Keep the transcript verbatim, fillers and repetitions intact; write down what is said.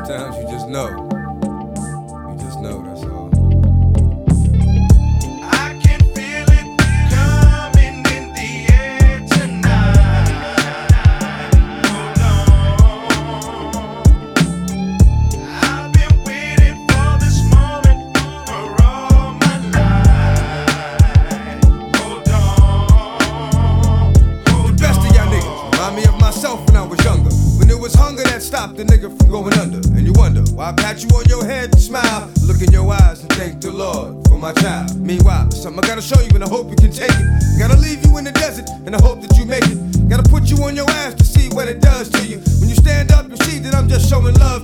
Sometimes you just know. You just know, that's all. I can feel it coming in the air tonight. Hold on. I've been waiting for this moment for all my life. Hold on. Hold The best of y'all niggas remind me of myself when I was younger. When it was hunger that stopped the nigga from going under. And you wonder why I pat you on your head and smile, look in your eyes and thank the Lord for my child. Meanwhile, there's something I gotta show you and I hope you can take it. Gotta leave you in the desert and I hope that you make it. Gotta put you on your ass to see what it does to you. When you stand up, you see that I'm just showing love